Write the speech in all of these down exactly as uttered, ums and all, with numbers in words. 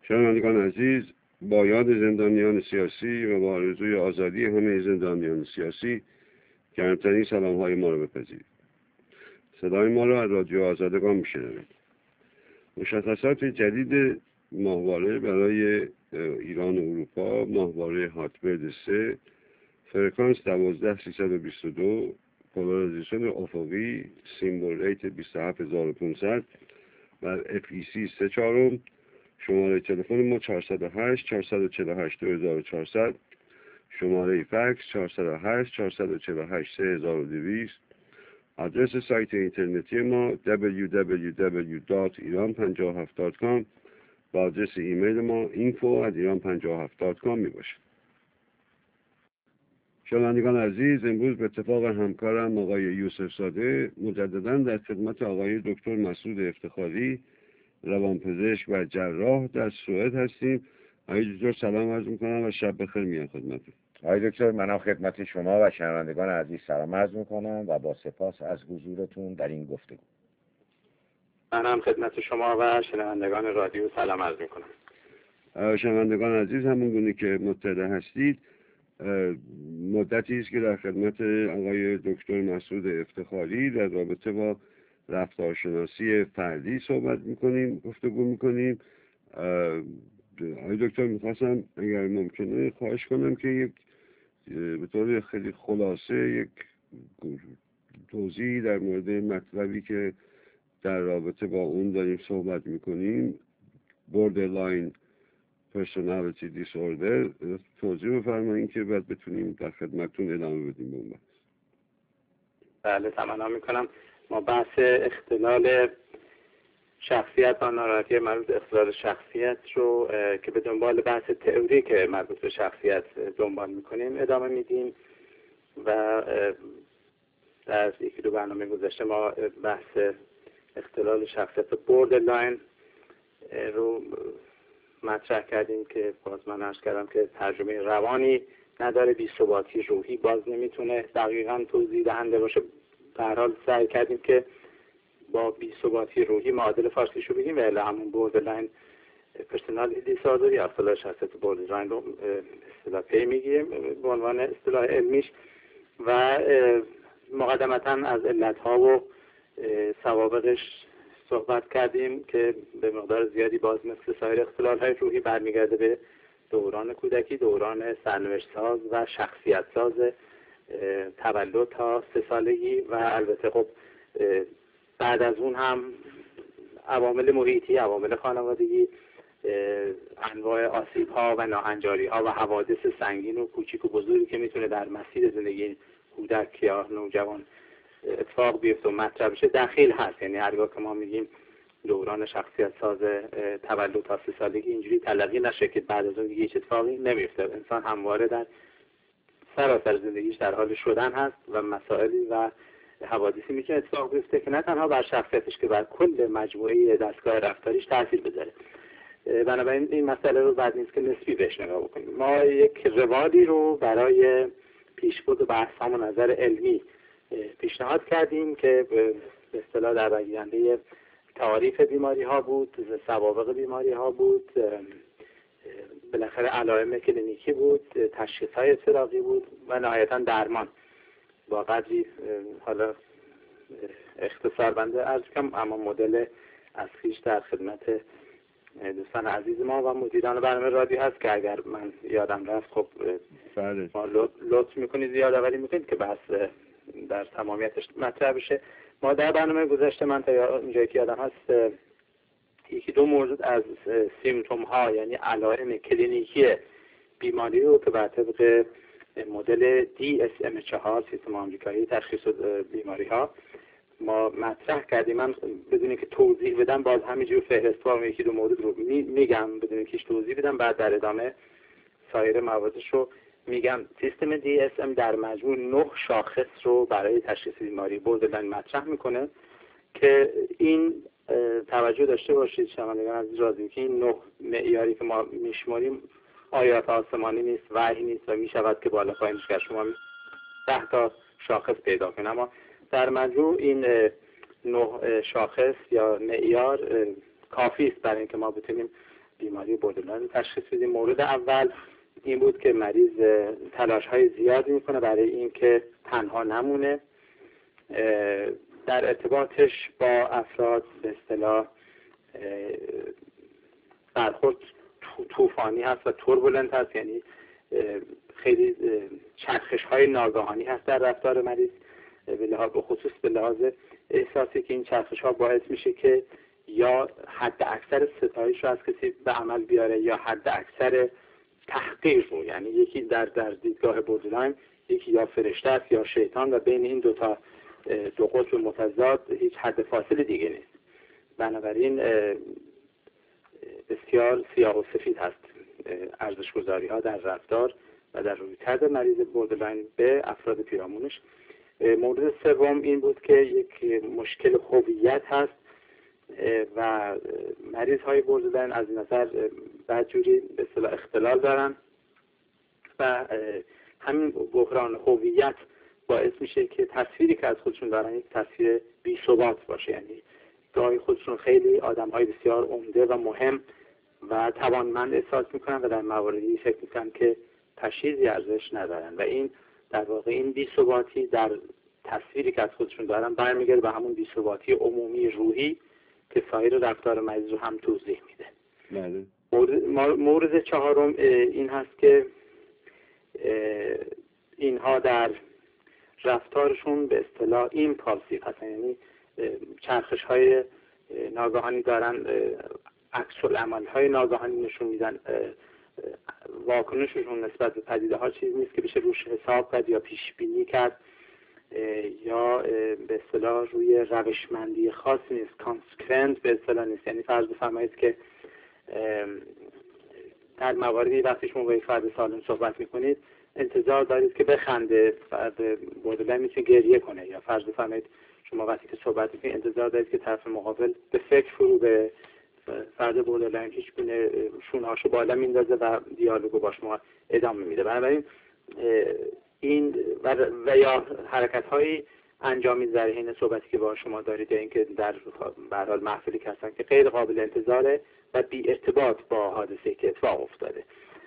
شنوندگان عزیز، با یاد زندانیان سیاسی و با آرزوی آزادی همه زندانیان سیاسی گرمترین سلام های ما رو بپذیرید. صدای ما رو از رادیو آزادگان میشنوید. مشخصات جدید ماهواره برای ایران و اروپا، ماهواره هاتبرد سه، فرکانس دوازده سیصد و بیست و دو، پولاریزیشن افقی، سیمبل ریت بیست و هفت هزار و پانصد و اف ای سی سه چهارم. شماره تلفن ما چهارصد و هشت چهارصد و چهل و هشت دو هزار و چهارصد، شماره فکس چهارصد و هشت چهارصد و چهل و هشت سه هزار و دویست. آدرس سایت اینترنتی ما دبلیو دبلیو دبلیو دات ایران پنجاه و هفت دات کام و آدرس ایمیل ما اینفو ات ایران پنجاه و هفت دات کام می باشه. شنوندگان عزیز، امروز به اتفاق همکارم آقای یوسف زاده مجددا در خدمت آقای دکتر مسعود افتخاری، روانپزشک و جراح در سوئد هستیم. آقای دکتر سلام عرض میکنم و شب بخیر میگم خدمتتون. آقای دکتر، منم خدمت شما و شنوندگان عزیز سلام عرض میکنم و با سپاس از حضورتون در این گفتگو. منم خدمت شما و شنوندگان رادیو سلام عرض میکنم. شنوندگان عزیز، همون گونه که مطلع هستید، مدتی است که در خدمت آقای دکتر مسعود افتخاری در رابطه با رفتارشناسی فردی صحبت میکنیم، گفتگو میکنیم. آقای دکتر، میخواستم اگر ممکنه خواهش کنم که یک به طور خیلی خلاصه یک توضیحی در مورد مطلبی که در رابطه با اون داریم صحبت میکنیم، borderline personality disorder، توضیح بفرمایید که بعد بتونیم در خدمتتون ادامه بدیم به اون بحث. بله، تمنا میکنم. ما بحث اختلال شخصیت و ناراحتی مربوط به اختلال شخصیت رو که به دنبال بحث تئوری که مربوط به شخصیت دنبال میکنیم ادامه میدیم و در یکی دو برنامه گذشته ما بحث اختلال شخصیت بوردرلاین رو مطرح کردیم که باز من عرض کردم که ترجمه روانی نداره، بی‌ثباتی روحی باز نمیتونه دقیقاً توضیح دهنده باشه. به هر حال سعی کردیم که با بی‌ثباتی روحی معادل فارسیشو بگیم و الا همون بوردرلاین پرسونالیتی دیسوردر یا اختلال شخصیت بوردرلاین رو اصطلاح پی میگیم به عنوان اصطلاح علمیش و مقدمتاً از علتها و سوابقش صحبت کردیم که به مقدار زیادی باز مثل سایر اختلال‌های روحی برمیگرده به دوران کودکی، دوران سرنوشت ساز و شخصیت ساز تولد تا سه سالگی و البته خب بعد از اون هم عوامل محیطی، عوامل خانوادگی، انواع آسیب‌ها و ناهنجاری‌ها و حوادث سنگین و کوچیک و بزرگی که میتونه در مسیر زندگی کودک یا نوجوان اتفاق بیفته و مطرح بشه دخیل هست. یعنی هرگاه که ما میگیم دوران شخصیت ساز تولد تا سه سالگی اینجوری تلقی نشه که بعد از اون دیگه هیچ اتفاقی نمیفته. انسان همواره در سراسر زندگیش در حال شدن هست و مسائلی و حوادثی میتونه اتفاق بیفته که نه تنها بر شخصیتش که بر کل مجموعه دستگاه رفتاریش تاثیر بذاره. بنابراین این مسئله رو بعد نیست که نسبی بهش نگاه بکنیم. ما یک روالی رو برای پیشبرد بحث و نظر علمی پیشنهاد کردیم که به اصطلاح در آینده تعریف بیماری ها بود، سوابق بیماری ها بود، بالاخره علائم کلینیکی بود، تشخیص های اضطرابی بود و نهایتا درمان. با قدری حالا اختصار بنده عرض کنم، اما مدل اصلیش در خدمت دوستان عزیز ما و مدیران برنامه رادیو هست که اگر من یادم رفت خب ما لطف میکنید یادآوری میکنید که بحث در تمامیتش مطرح بشه. ما در برنامه گذشته من تا اینجایی که یادم هست یکی دو مورد از سیمتوم ها یعنی علائم کلینیکی بیماری رو که بر طبق مدل دی اس ام چهار سیستم آمریکایی تشخیص بیماری ها ما مطرح کردیم. من بدون اینکه توضیح بدم باز همینجور فهرستوار یکی دو مورد رو میگم بدون اینکه توضیح بدم، بعد در ادامه سایر مواردش رو میگم. سیستم دی اس ام در مجموع نه شاخص رو برای تشخیص بیماری بوردرلاین مطرح میکنه که این توجه داشته باشید شنوندگان عزیز راضی که این نه معیاری که ما میشماریم آیات آسمانی نیست، وحی نیست و میشود که بالا پایینش که شما ده تا شاخص پیدا کنید. اما در مجموع این نه شاخص یا معیار کافی است برای اینکه ما بتونیم بیماری بوردرلاین تشخیص بدیم. مورد اول این بود که مریض تلاش های زیادی میکنه برای اینکه تنها نمونه، در ارتباطش با افراد به اصطلاح برخورد طوفانی هست و توربولنت هست، یعنی خیلی چرخش های ناگهانی هست در رفتار مریض، به خصوص به لحاظ احساسی که این چرخش ها باعث میشه که یا حد اکثر ستایش رو از کسی به عمل بیاره یا حد اکثر تحقیر رو، یعنی یکی در در دیدگاه بوردرلاین یکی یا فرشته است یا شیطان و بین این دوتا دو قطب متضاد هیچ حد فاصله دیگه نیست. بنابراین بسیار سیاه و سفید هست ارزش‌گذاری ها در رفتار و در رویکرد مریض بوردرلاین به افراد پیرامونش. مورد سوم این بود که یک مشکل هویت هست و مریض های بوردرلاین از نظر بدجوری به اصطلاح اختلال دارن و همین بحران هویت باعث میشه که تصویری که از خودشون دارن یک تصویر بی ثبات باشه، یعنی گاهی خودشون خیلی آدم های بسیار عمده و مهم و توانمند احساس میکنن و در مواردی فکر میکنن که تشخیصی ارزش ندارن و این در واقع این بی ثباتی در تصویری که از خودشون دارن برمیگرده به همون بی ثباتی عمومی روحی که سایر رفتار مریض رو هم توضیح میده. بله. مورد, مورد چهارم این هست که اینها در رفتارشون به اصطلاح ایمپالسیو هستن، یعنی چرخش های ناگهانی دارن، عکس العمل های ناگهانی نشون میدن، واکنششون نسبت به پدیده ها چیز نیست که بشه روش حساب کرد یا پیش بینی کرد یا به اصطلاح روی روشمندی خاصی نیست، کانسکوئنت به اصطلاح نیست. یعنی فرض بفرمایید که در مواردی وقتی شما با یک فرد سالم صحبت میکنید انتظار دارید که بخنده، فرد بوردرلاین میتونه گریه کنه، یا فرض بفرمایید شما وقتی که صحبت میکنید انتظار دارید که طرف مقابل به فکر فرو به فرد بوردرلاین هیچ گونه شونهاشو بالا میندازه و دیالوگو با شما ادامه میده. بنابراین این و, و یا حرکت هایی انجام میده در حین صحبتی که با شما دارید یا اینکه در به هر حال محفلی که هستن که غیر قابل انتظاره و بی ارتباط با حادثه‌ای که اتفاق افتاده.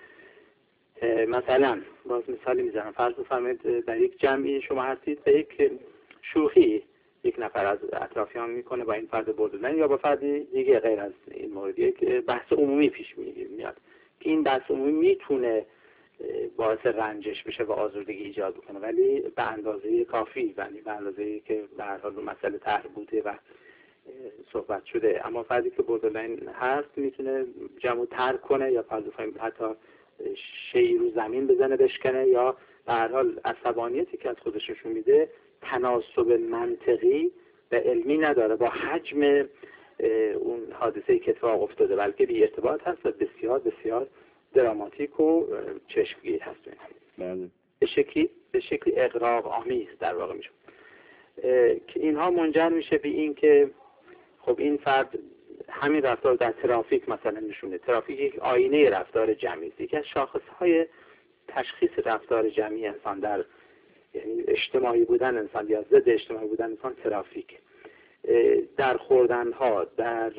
مثلا باز مثالی میزنم، فرض بفرمایید در یک جمعی شما هستید و یک شوخی یک نفر از اطرافیان میکنه با این فرد بوردرلاین یا با فردی دیگه غیر از این مورد، یک بحث عمومی پیش میاد که این بحث عمومی میتونه باعث رنجش بشه و آزردگی ایجاد بکنه، ولی به اندازه کافی، یعنی به اندازه‌ای که به هر حال مسئله طرح بوده و صحبت شده. اما فردی که بوردرلاین هست میتونه جمع ترک کنه یا فرض بفرمایید حتی شیء رو زمین بزنه بشکنه یا به هر حال عصبانیتی که از خودش نشون میده تناسب منطقی و علمی نداره با حجم اون حادثه‌ای که اتفاق افتاده، بلکه بی ارتباط هست و بسیار بسیار دراماتیک و چشمگیر هست. بله. به شکلی به شکلی اغراق آمیز در واقع میشه که اینها منجر میشه به این که خب این فرد همین رفتار در ترافیک مثلا نشونه. ترافیک یک آینه رفتار جمعی است. یکی از شاخصهای تشخیص رفتار جمعی انسان در یعنی اجتماعی بودن انسان یا ضد اجتماعی بودن انسان ترافیک، در خوردن ها، در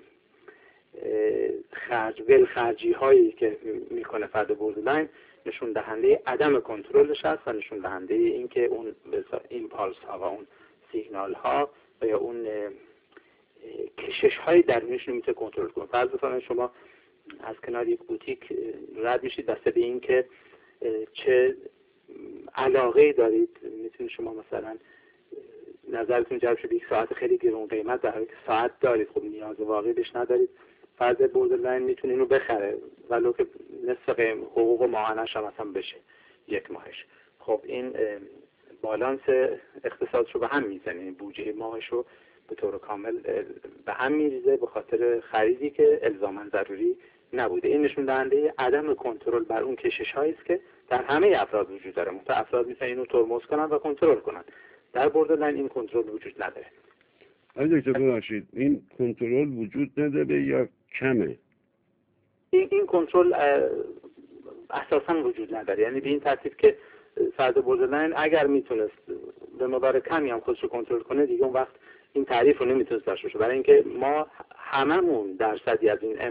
خرج ول خرجی هایی که میکنه فرد بوردرلاین نشون دهنده عدم کنترلش هست و نشون دهنده این که اون ایمپالس ها و اون سیگنال ها و یا اون کشش های درونیش نمیتونه کنترل کنه. فرض بفرمایید شما از کنار یک بوتیک رد میشید بسته به این که چه علاقه دارید، میتونید شما مثلا نظرتون جلب شه به یک ساعت خیلی گرون قیمت در حالی که ساعت دارید، خب نیاز واقعی بهش ندارید. فرد بوردرلاین میتونه اینو بخره ولو که نصف قیم حقوق ماهانش هم مثلا بشه یک ماهش. خب این بالانس اقتصادش رو به هم میزنه، بودجه ماهش رو به طور کامل به هم میریزه به خاطر خریدی که الزاما ضروری نبوده. این نشون دهنده عدم کنترل بر اون کشش هایی است که در همه افراد وجود داره. مثلا افراد میتونن اینو ترمز کنن و کنترل کنن. در بوردرلاین این کنترل وجود نداره. آقای دکتر ببخشید، این کنترل وجود نداره یا کمه؟ این این کنترل اساسا وجود نداره، یعنی به این ترتیب که فرد بوردرلاین اگر میتونست به مقدار کمی هم خودش رو کنترل کنه دیگه اون وقت این تعریف رو نمیتونست داشته باشه، برای اینکه ما هممون درصدی از این ام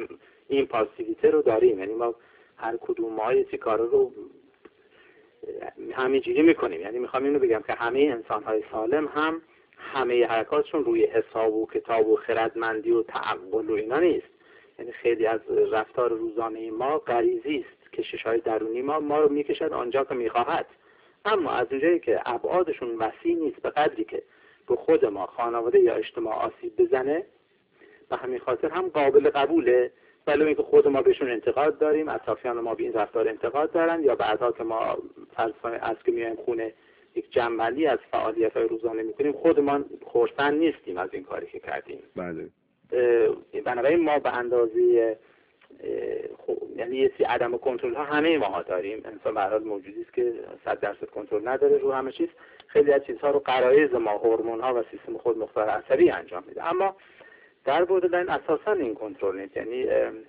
ایمپالسیویته رو داریم، یعنی ما هر کدوم ما یه کارا رو همینجوری میکنیم. یعنی میخوام اینو بگم که همه انسان‌های سالم هم همه حرکاتشون روی حساب و کتاب و خردمندی و تعقل و اینا نیست. یعنی خیلی از رفتار روزانه ما غریزی است، کشش‌های درونی ما ما رو میکشد آنجا که میخواهد، اما از اونجایی که ابعادشون وسیع نیست به قدری که به خود ما، خانواده یا اجتماع آسیب بزنه، به همین خاطر هم قابل قبوله. ولی اینکه خود ما بهشون انتقاد داریم، اطرافیان ما به این رفتار انتقاد دارن، یا بعدا که ما فرض کنید از که میایم خونه یک جمع‌بندی از فعالیت‌های روزانه میکنیم، خودمان خرسند نیستیم از این کاری که کردیم. بله. بنابراین ما به اندازه یعنی یه سری عدم کنترل ها همه ما داریم. انسان به هر حال موجودی است که صد درصد کنترل نداره رو همه چیز. خیلی از چیزها رو غرایز ما، هورمون ها و سیستم خود مختار عصبی انجام میده. اما در بوردرلاین اساسا این کنترل نیست. یعنی اه، اه،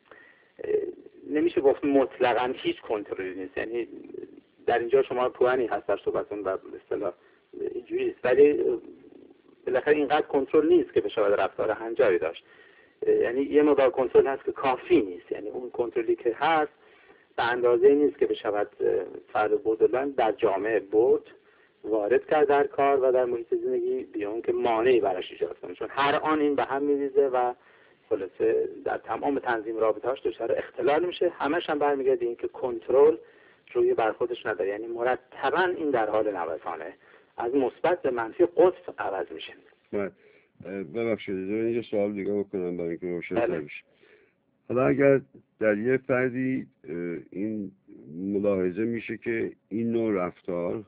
نمیشه گفت مطلقاً هیچ کنترلی نیست. یعنی در اینجا شما پوانی هست در صحبتون و به اصطلاح اینجوری است، ولی بالاخره اینقدر کنترل نیست که بشه رفتار هنجاری داشت. یعنی یه مقدار کنترل هست که کافی نیست. یعنی اون کنترلی که هست به اندازه نیست که بشود فرد بوردرلاین در جامعه برد وارد کرد در کار و در محیط زندگی بیان که مانعی براش ایجاد کنه، چون هر آن این به هم میریزه و خلاصه در تمام تنظیم رابطه‌اش دچار اختلال میشه. همش هم برمیگرده این که کنترل روی برخودش نداره. یعنی مرتباً این در حال نوسانه، از مثبت به منفی قطب عوض میشه. ببخشید اینجا سوال دیگه بکنم برای اینکه روشن بشه. حالا اگر در یه فردی این ملاحظه میشه که این نوع رفتار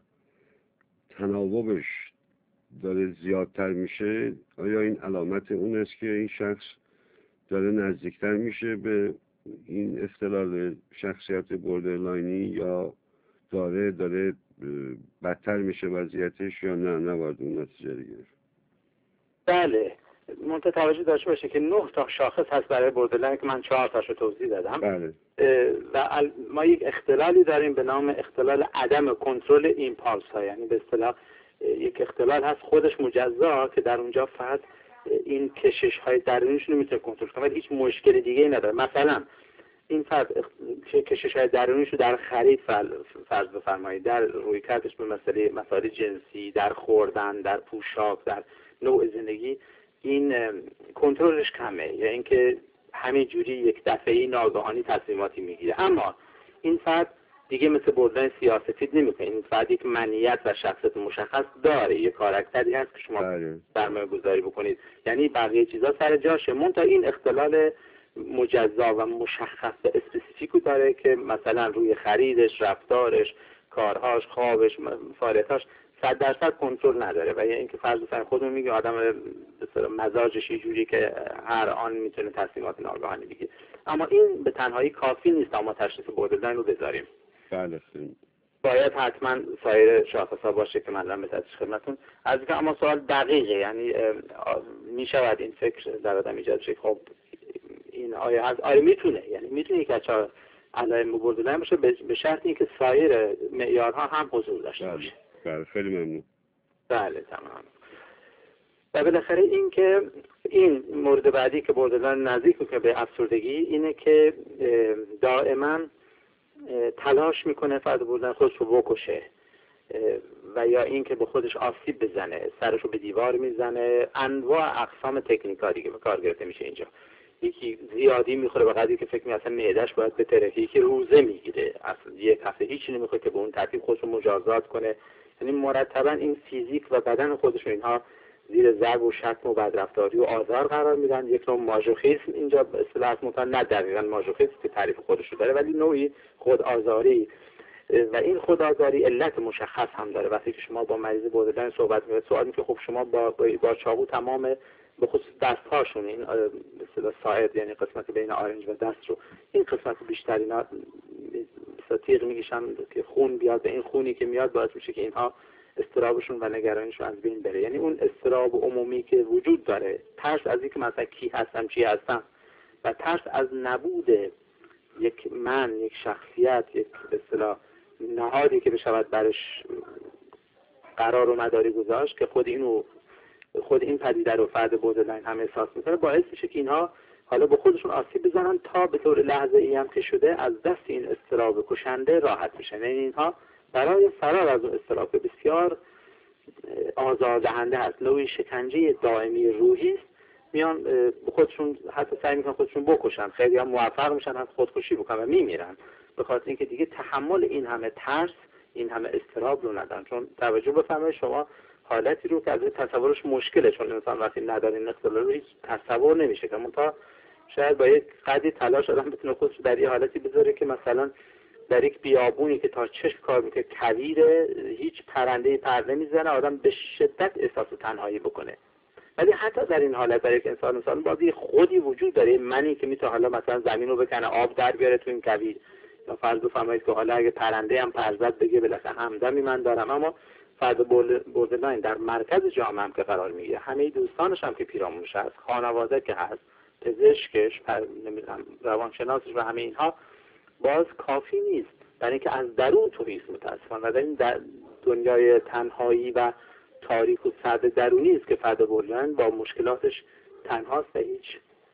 تناوبش داره زیادتر میشه، آیا این علامت اون است که این شخص داره نزدیکتر میشه به این اختلال شخصیت بوردرلاینی، یا داره داره بدتر میشه وضعیتش، یا نه نباید اون نتیجه رو گرفت؟ بله، منتها توجه داشته باشه که نه تا شاخص هست برای بوردرلاین که من چهار تاشو توضیح دادم. بله. و ما یک اختلالی داریم به نام اختلال عدم کنترل ایمپالس ها. یعنی به اصطلاح یک اختلال هست خودش مجزا که در اونجا فرد این کشش های درونیش رو میتونه کنترل کنه ولی هیچ مشکل دیگه ای نداره. مثلا این فرد کشش های درونیش رو در خرید فرض بفرمایید، در روی کردش به مسئله مسائل جنسی، در خوردن، در پوشاک، در نوع زندگی، این کنترلش کمه، یا اینکه همین جوری یک دفعه‌ای ناگهانی تصمیماتی میگیره. اما این فرد دیگه مثل بوردرلاین سیاستید نمیکنه. این فرد یک منیت و شخصیت مشخص داره، یک کاراکتری هست که شما سرمایه گذاری بکنید. یعنی بقیه چیزا سر جاشه، منتها این اختلال مجزا و مشخص و اسپسیفیکو داره که مثلا روی خریدش، رفتارش، کارهاش، خوابش، فعالیتاش صد درصد کنترل نداره. و یا اینکه فرض بفرمایید خودمون میگه آدم به مزاجش یه جوری که هر آن میتونه تصمیمات ناگهانی بگیره. اما این به تنهایی کافی نیست اما تشخیص بوردرلاین رو بذاریم. بله. باید حتما سایر شاخص‌ها باشه که من الان به تدریج خدمتتون عرض کنم. اما سوال دقیقه، یعنی میشود این فکر در آدم ایجاد شه خب این آیا هست؟ آیا میتونه، یعنی میتونه یک از علائم بوردرلاین باشه به شرط اینکه سایر معیارها هم حضور داشته باشه. بله، خیلی ممنون. بله تمام. و بالاخره این که این مورد بعدی که بوردرلاین نزدیک میکنه به افسردگی اینه که دائما تلاش میکنه فرد بوردرلاین خودش رو بکشه، و یا این که به خودش آسیب بزنه، سرش رو به دیوار میزنه. انواع اقسام تکنیکا دیگه به کار گرفته میشه اینجا. یکی زیادی میخوره به قدری که فکر می اصلا معده‌اش باید بترکه، یکی روزه میگیره، اصلا یک هفته هیچی نمیخوره که به اون ترتیب خودش رو مجازات کنه. یعنی مرتبا این فیزیک و بدن خودش رو اینها زیر ضرب و شتم و بدرفتاری و آزار قرار میدن. یک نوع ماژوخیسم اینجا به اصطلاح مطلق نه دقیقاً ماژوخیسم که تعریف خودش رو داره، ولی نوعی خود آزاری. و این خود آزاری علت مشخص هم داره. وقتی که شما با مریض بوردرلاین صحبت می‌کنید سوال می‌کنید خب شما با با چاقو تمام به خصوص دست‌هاشون این به اصطلاح ساعد، یعنی قسمت بین آرنج و دست رو، این قسمت بیشتر اینا تیغ می‌کشن که خون بیاد، به این خونی که میاد باعث میشه که اینها استرابشون و نگرانیشون از بین بره. یعنی اون استراب عمومی که وجود داره، ترس از اینکه مثلا کی هستم چی هستم، و ترس از نبود یک من، یک شخصیت، یک به اصطلاح نهادی که بشود برش قرار و مداری گذاشت، که خود اینو خود این پدیده رو فرد بوردرلاین هم احساس میکنه، باعث میشه که اینها حالا به خودشون آسیب بزنن تا به طور لحظه ای هم که شده از دست این اضطراب کشنده راحت بشن. یعنی اینها برای فرار از اون اضطراب بسیار آزاردهنده هست، نوعی شکنجه دائمی روحی است. میان به خودشون حتی سعی میکنن خودشون بکشن، خیلی هم موفق میشن از خودکشی بکنن و میمیرن، به خاطر اینکه دیگه تحمل این همه ترس، این همه اضطراب رو ندارن. چون توجه بفرمایید شما حالتی رو که از تصورش مشکله، چون انسان وقتی نداره این اختلال رو هیچ تصور نمیشه که منتها شاید با یک قدری تلاش آدم بتونه خودش رو در یه حالتی بذاره که مثلا در یک بیابونی که تا چشم کار میکنه کویره، هیچ پرنده‌ای پر نمیزنه، آدم به شدت احساس تنهایی بکنه. ولی حتی در این حالت برای یک انسان انسان بازی خودی وجود داره، منی که میتونه حالا مثلا زمین رو بکنه آب در بیاره تو این کویر، یا فرض بفرمایید که حالا اگه پرنده هم پر زد بگه بالاخره همدمی من دارم. اما فرد بوردرلاین در مرکز جامعه هم که قرار میگیره، همه دوستانش هم که پیرامونش هست، خانواده که هست، پزشکش، نمیدونم روانشناسش و همه اینها، باز کافی نیست برای اینکه از درون توهیست متاسفانه. و در این در دنیای تنهایی و تاریک و سرد درونی است که فرد بوردرلاین با مشکلاتش تنهاست و هیچ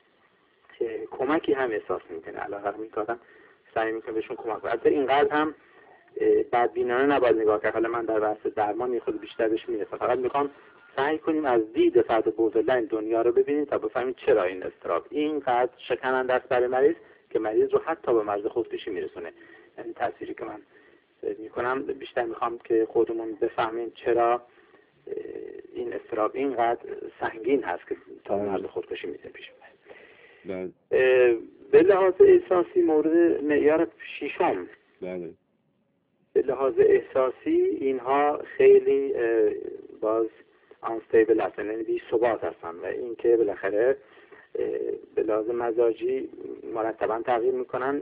کمکی هم احساس نمیکنه. علاوه این کارم سعی میکنه بهشون کمک کنه. البته اینقدر هم بدبینانه نباید نگاه کرد. حالا من در بحث درمان یه خود بیشتر بهش میرسم. فقط میخوام سعی کنیم از دید فرد بوردرلاین دنیا رو ببینید تا بفهمید چرا این اضطراب اینقدر شکننده است برای مریض که مریض رو حتی به مرز خودکشی میرسونه. یعنی تأثیری که من میکنم بیشتر میخوام که خودمون بفهمیم چرا این اضطراب اینقدر سنگین هست که تا مرز خودکشی میتونه پیش بیاد. به لحاظ احساسی مورد معیار ششم، بله، به لحاظ احساسی اینها خیلی باز آنستیبل هستن، یعنی بی ثبات هستن و اینکه بالاخره به لحاظ مزاجی مرتبا تغییر میکنن.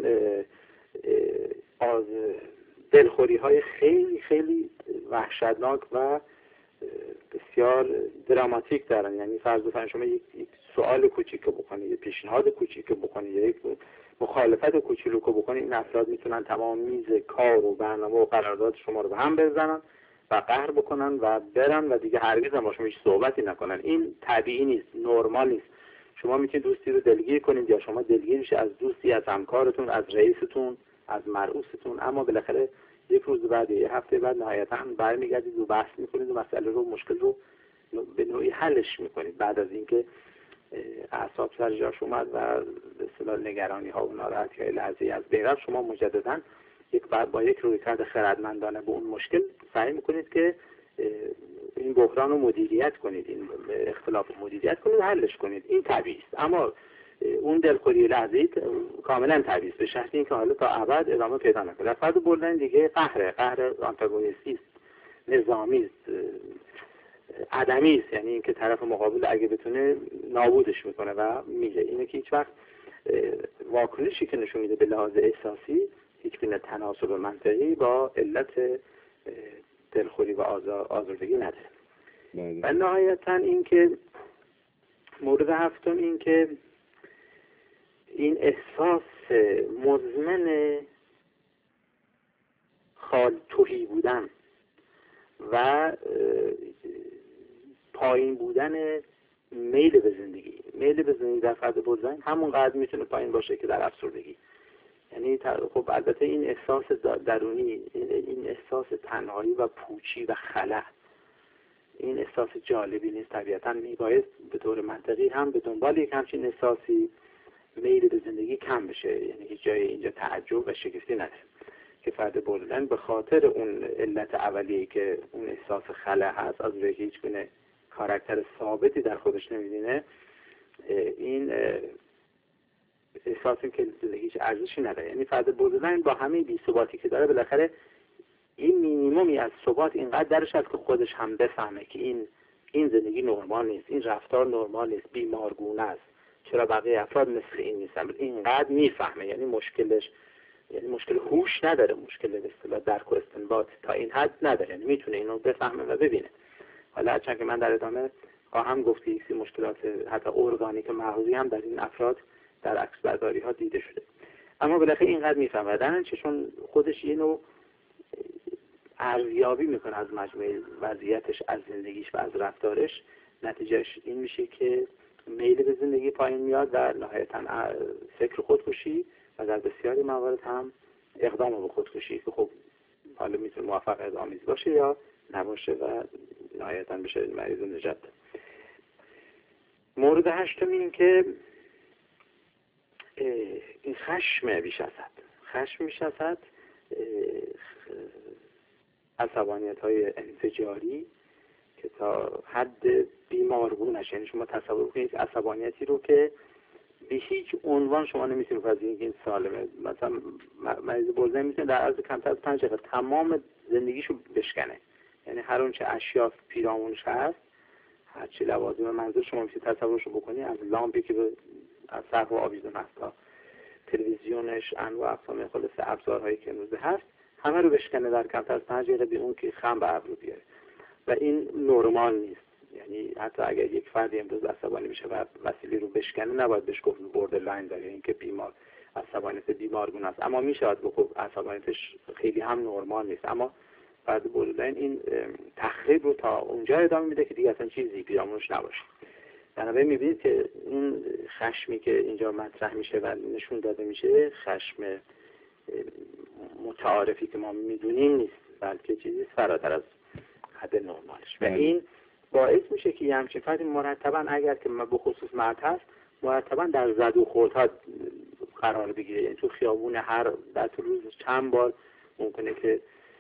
از دلخوری های خیلی خیلی وحشتناک و بسیار دراماتیک دارن. یعنی فرض بفرمایید شما یک سوال کوچیک بکنید، یک پیشنهاد کوچیک بکنید، یک مخالفت کوچولو که بکنید، این افراد میتونن تمام میز کار و برنامه و قرارداد شما رو به هم بزنن و قهر بکنن و برن و دیگه هرگز هم با شما هیچ صحبتی نکنن. این طبیعی نیست، نرمال نیست. شما میتونید دوستی رو دلگیر کنید یا شما دلگیر میشه از دوستی، از همکارتون، از رئیستون، از مرئوستون، اما بالاخره یک روز بعد، یک هفته بعد نهایتا برمیگردید و بحث میکنید و مسئله رو، مشکل رو به نوعی حلش میکنید بعد از اینکه اعصاب سر جاش اومد و به اصطلاح نگرانی ها و ناراحتی های لحظه‌ای از بین رفت. شما مجددا یک بعد با یک رویکرد خردمندانه به اون مشکل سعی میکنید که این بحران رو مدیریت کنید، این اختلاف رو مدیریت کنید و حلش کنید. این طبیعی است. اما اون دلخوری لحظه‌ای کاملا طبیعی است، به شرطی اینکه حالا تا ابد ادامه پیدا نکنه. فرد بوردرلاین دیگه قهر قهر آنتاگونیستی است، نظامی است، عدمی است. یعنی اینکه طرف مقابل اگه بتونه نابودش میکنه و میگه. اینه که هیچ وقت واکنشی که نشون میده به لحاظ احساسی هیچ گونه تناسب منطقی با علت دلخوری و آزردگی نداره. و نهایتا اینکه مورد هفتم این که این احساس مزمن خال توهی بودن و پایین بودن میل به زندگی، میل به زندگی در فرد بوردرلاین همون قدر میتونه پایین باشه که در افسردگی. یعنی خب البته این احساس درونی، این احساس تنهایی و پوچی و خلأ، این احساس جالبی نیست. طبیعتا میبایست به طور منطقی هم به دنبال یک همچین احساسی میل به زندگی کم بشه. یعنی هیچ جای اینجا تعجب و شگفتی نداره که فرد بوردرلاین به خاطر اون علت اولیه‌ای که اون احساس خلأ هست، از روی هیچ گونه کاراکتر ثابتی در خودش نمی‌بینه، این احساسی که هیچ ارزشی نداره. یعنی فرد بوردرلاین با همه بی‌ثباتی که داره بالاخره این مینیمومی از ثبات اینقدر درش هست که خودش هم بفهمه که این این زندگی نرمال نیست، این رفتار نرمال نیست، بیمارگونه است. چرا بقیه افراد مثل این نیستن؟ اینقدر میفهمه. یعنی مشکلش یعنی مشکل هوش نداره، مشکل به اصطلاح درک و استنباط تا این حد نداره. یعنی میتونه اینو بفهمه و ببینه. حالا هرچند که من در ادامه خواهم گفت که یک سری مشکلات حتی ارگانیک مغزی هم در این افراد در عکسبرداری ها دیده شده. اما بالاخره اینقدر میفهمه در چون خودش یه نوع ارزیابی میکنه از مجموعه وضعیتش، از زندگیش و از رفتارش. نتیجهش این میشه که میل به زندگی پایین میاد و نهایتاً فکر خودکشی و در بسیاری موارد هم اقدام به خودکشی که خب حالا میتونه موفقیت آمیز باشه یا نباشه و نهایتاً بشه مریض نجات ده. مورد هشتم این که این خشم بیش از حد خشم بیش از حد عصبانیت های انفجاری که تا حد بیمارگونش، یعنی شما تصور کنید عصبانیتی رو که به هیچ عنوان شما نمیتونید پذیرید که این سالمه. مثلا مریض بولدن میتونه در عرض کمتر از پنج دقیقه تمام زندگیشو بشکنه، یعنی هر اون چه اشیا پیرامونش هست، هر چی لوازم منزل شما میتونید تصورشو بکنید، از لامپی که به از سقف آویزون هست تا تلویزیونش، انواع اقسام خلاص ابزارهایی که امروز هست، همه رو بشکنه در کمتر از پنج دقیقه بی اون که خم به ابرو بیاره. و این نرمال نیست. یعنی حتی اگر یک فردی امروز عصبانی میشه و وسیله رو بشکنه، نباید بهش گفت بوردرلاین داره، این که بیمار عصبانیت بیمارگونه است. اما میشه گفت عصبانیتش خیلی هم نرمال نیست. اما فرد بوردرلاین این تخریب رو تا اونجا ادامه میده که دیگه اصلا چیزی پیرامونش نباشه. بنابراین میبینید که اون خشمی که اینجا مطرح میشه و نشون داده میشه، خشم متعارفی که ما میدونیم نیست، بلکه چیزی فراتر از حد نرمالش. و این باعث میشه که یه همچین فردی مرتبا، اگر که به خصوص مرد هست، مرتبا در زد و خوردها قرار بگیره. یعنی تو خیابون هر در طول روز چند بار ممکنه که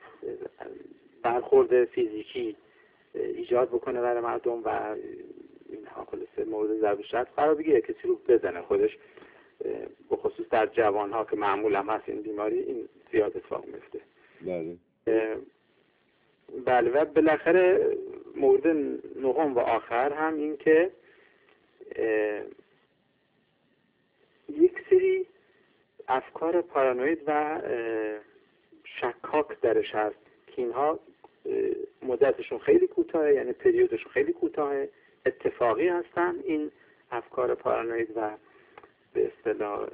برخورد فیزیکی ایجاد بکنه برای مردم و اینها خلاصه مورد ضرب شدت قرار بگیره، کسی رو بزنه خودش، به خصوص در جوان ها که معمول هم هست این بیماری، این زیاد اتفاق میفته. بله. بله. و بالاخره مورد نهم و آخر هم این که یک سری افکار پارانوید و شکاک درش هست که اینها مدتشون خیلی کوتاهه، یعنی پریودشون خیلی کوتاهه، اتفاقی هستن این افکار پارانوید و به اصطلاح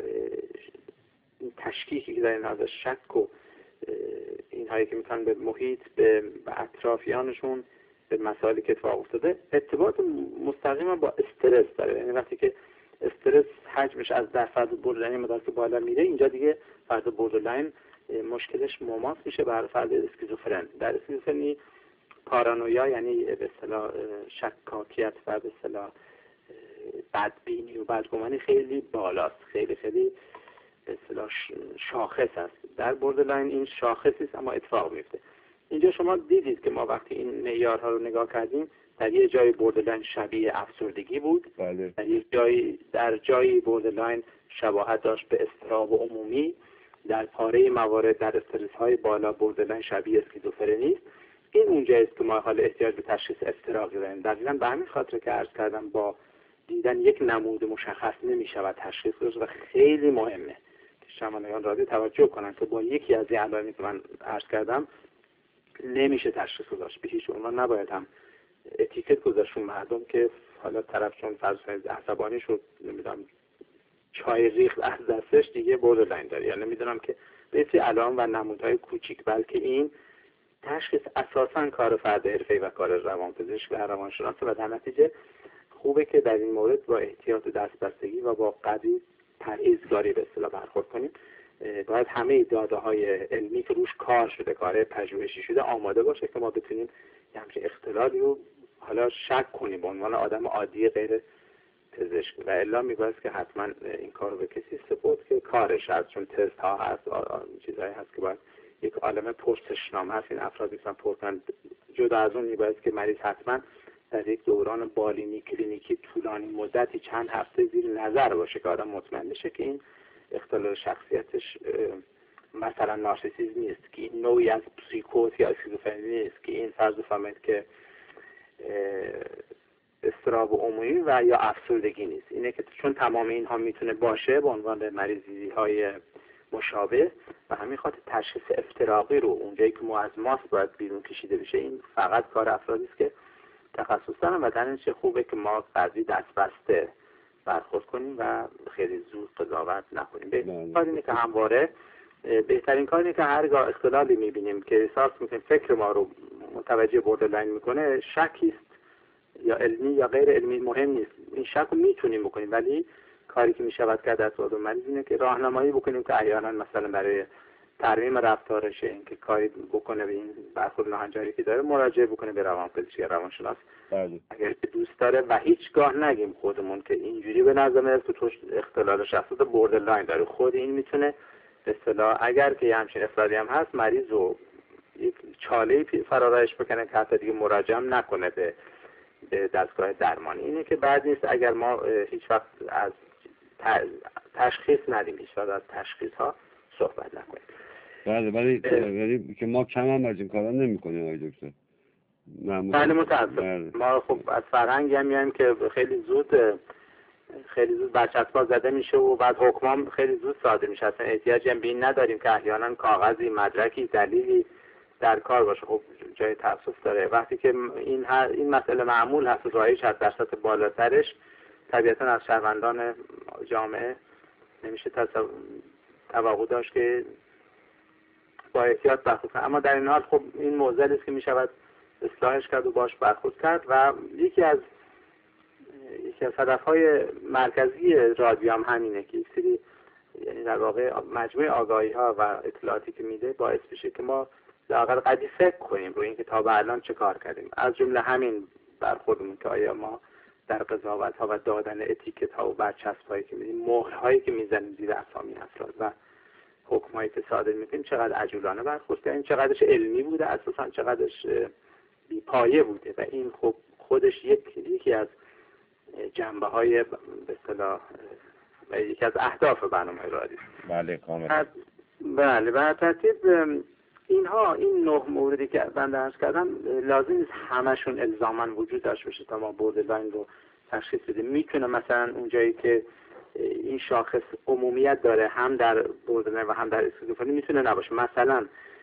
این تشکیکی که در این ازش شک و اینهایی که میتونن به محیط، به اطرافیانشون، به مسائلی که اتفاق افتاده ارتباط مستقیم با استرس داره. یعنی وقتی که استرس حجمش از در فرد بوردرلاین مدار که بالا میره، اینجا دیگه فرد بوردرلاین مشکلش مماس میشه بر فرد اسکیزوفرن. در اسکیزوفرنی پارانویا یعنی به اصطلاح شکاکیت و به اصطلاح بدبینی و بدگمانی خیلی بالاست، خیلی خیلی به اصطلاح شاخص است. در بوردرلاین این شاخصی است اما اتفاق میفته. اینجا شما دیدید که ما وقتی این معیارها رو نگاه کردیم، در یه جای بوردرلاین شبیه افسردگی بود، بله. در یک جای در جایی بوردرلاین شباهت داشت به اضطراب عمومی، در پاره موارد در استرس های بالا بوردرلاین شبیه اسکیزوفرنی است. این اونجایی است که ما حال احتیاج به تشخیص افتراقی داریم. دقیقاً به همین خاطر که عرض کردم با دیدن یک نمود مشخص نمی‌شود تشخیص داد و خیلی مهمه که شنوندگان رادیو توجه کنن که با یکی از این علائمی که من عرض کردم نمیشه تشخیص داشت. به هیچ عنوان نباید هم اتیکت گذاشت مردم که حالا طرف چون فرض کنید عصبانی شد، نمیدونم چای ریخت از دستش، دیگه بوردرلاین داره. یعنی نمیدونم که به این علائم و نمودهای کوچیک، بلکه این تشخیص اساساً کار فرد حرفه‌ای و کار روانپزشک و روانشناس و در نتیجه خوبه که در این مورد با احتیاط و دستبستگی و با قدری پرهیزگاری به اصطلاح برخورد کنیم. باید همه داده های علمی که روش کار شده، کار پژوهشی شده آماده باشه که ما بتونیم یه همچین اختلالی رو حالا شک کنیم به عنوان آدم عادی غیر پزشک، و الا میباید که حتما این کار رو به کسی سپرد که کارش هست، چون تست ها هست، چیزهایی هست که باید یک عالمه پرسشنامه هست این افراد میتونن پر کنن. جدا از اون میباید که مریض حتما در یک دوران بالینی کلینیکی طولانی مدتی چند هفته زیر نظر باشه که آدم مطمئن بشه که این اختلال شخصیتش مثلا نارسیسیسم نیست، که این نوعی از پسیکوز یا اسکیزوفرنی نیست، که این فرض بفرمایید که اضطراب عمومی و یا افسردگی نیست. اینه که چون تمام اینها میتونه باشه به عنوان مریضی های مشابه، و همین خاطر تشخیص افتراقی رو اونجایی که ما از ماست باید بیرون کشیده بشه. این فقط کار افرادی است که تخصص دارن و در این چه خوبه که ما قضیه دست بسته برخورد کنیم و خیلی زود قضاوت نکنیم. بهترین کار اینه که همواره بهترین کار اینه که هرگاه اختلالی میبینیم که احساس میکنیم فکر ما رو متوجه بوردرلاین میکنه، شکی است یا علمی یا غیر علمی مهم نیست، این شک رو میتونیم بکنیم، ولی کاری که میشود کرد از خود مریض اینه که راهنمایی بکنیم که احیانا مثلا برای ترمیم رفتارش، اینکه کاری بکنه به این برخورد ناهنجاری که داره مراجعه بکنه به روانپزشک یا روانشناس بله. اگر دوست داره، و هیچگاه نگیم خودمون که اینجوری به نظر میاد که توش اختلال شخصیت بوردرلاین داره. خود این میتونه به اصطلاح اگر که همچین افرادی هم هست مریض رو یک چاله فرارایش بکنه که حتی دیگه مراجعه هم نکنه به دستگاه درمانی. اینه که بعد نیست اگر ما هیچ وقت از تشخیص ندیم، هیچ وقت از تشخیص ها صحبت نکنیم. بله ولی ولی که ما کم هم از این کارا نمی‌کنیم آقای دکتر. بله متاسفم. ما خب از فرهنگی هم میایم که خیلی زود خیلی زود برچسب‌ها زده میشه و بعد حکمام خیلی زود صادر میشه. اصلا احتیاجی هم به این نداریم که احیانا کاغذی، مدرکی، دلیلی در کار باشه. خب جای تأسف داره. وقتی که این این مسئله معمول هست و رایج هست در سطح بالاترش، طبیعتا از شهروندان جامعه نمیشه توقع داشت که با احتیاط برخورد کنند. اما در این حال خب این معضلی است که میشود اصلاحش کرد و باش برخورد کرد. و یکی از یکی از هدفهای مرکزی رادیو هم همینه که یک سری، یعنی در واقع مجموعه آگاهی ها و اطلاعاتی که میده باعث بشه که ما لااقل قدی فکر کنیم روی اینکه تا به الان چه کار کردیم. از جمله همین برخوردمون که آیا ما در قضاوت ها و دادن اتیکت ها و برچسب هایی که میدیم، مهر هایی که میزنیم زیر اسامی افراد و حکم هایی که صادر میکنیم چقدر عجولانه برخورد کردیم، چقدرش علمی بوده اساسا، چقدرش بی پایه بوده. و این خب خودش یک یکی از جنبه های به اصطلاح و یکی از اهداف برنامه رادیو. بله کاملا. بله به ترتیب اینها این نه موردی که بنده عرض کردم لازم نیست همشون الزاما وجود داشته باشه تا ما بوردرلاین رو تشخیص بدیم. میتونه مثلا اونجایی که این شاخص عمومیت داره هم در بوردرلاین و هم در اسکیزوفرنی میتونه نباشه. مثلا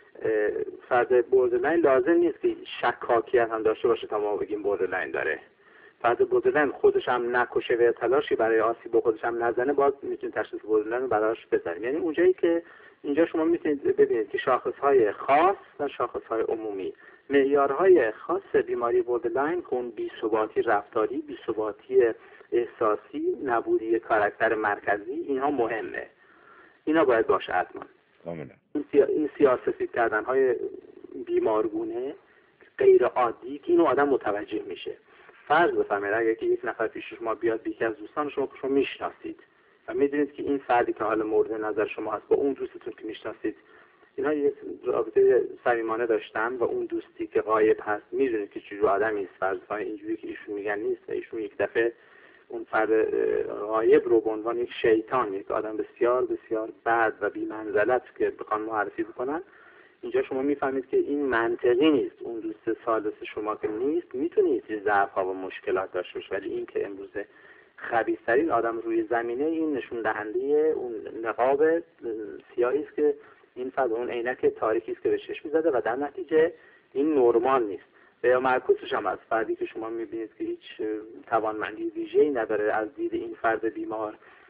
فرد بوردرلاین لازم نیست که شکاکیت هم داشته باشه تا ما بگیم بوردرلاین داره. فرد بوردرلاین خودش هم نکشه و تلاشی برای آسیب به خودش هم نزنه، باز میتونید تشخیص بوردرلاین رو براش بذاریم. یعنی اونجایی که اینجا شما میتونید ببینید که شاخص‌های خاص و شاخص‌های عمومی، معیارهای خاص بیماری بوردرلاین که اون بی‌ثباتی رفتاری، بی‌ثباتی احساسی، نبودی کاراکتر مرکزی، اینها مهمه. اینا باید باشه حتما. کاملا. این, سیا... این سیاسی کردن‌های بیمارگونه غیر عادی که اینو آدم متوجه میشه. فرض بفرمایید اگر که یک نفر پیش شما بیاد، به یکی از دوستان شما که شما میشناسید و میدونید که این فردی که حالا مورد نظر شما هست با اون دوستتون که میشناسید اینا یک رابطه صمیمانه داشتن و اون دوستی که غایب هست میدونید که چجور آدمی است، فرض کنید اینجوری که ایشون میگن نیست و ایشون یک دفعه اون فرد غایب رو به عنوان یک شیطان، یک آدم بسیار بسیار بد و بی‌منزلت که بخوان معرفی بکنن، اینجا شما میفهمید که این منطقی نیست. اون دوست ثالث شما که نیست میتونه یه ضعف‌ها و مشکلات داشته باشه، ولی این که امروزه خبیث‌ترین آدم روی زمینه، این نشون دهنده اون نقاب سیاهی است که این فرد، اون عینک تاریکی است که به چشم می‌زده و در نتیجه این نرمال نیست. و یا معکوسش هم از فردی که شما می‌بینید که هیچ توانمندی ویژه‌ای نداره، از دید این فرد بیمار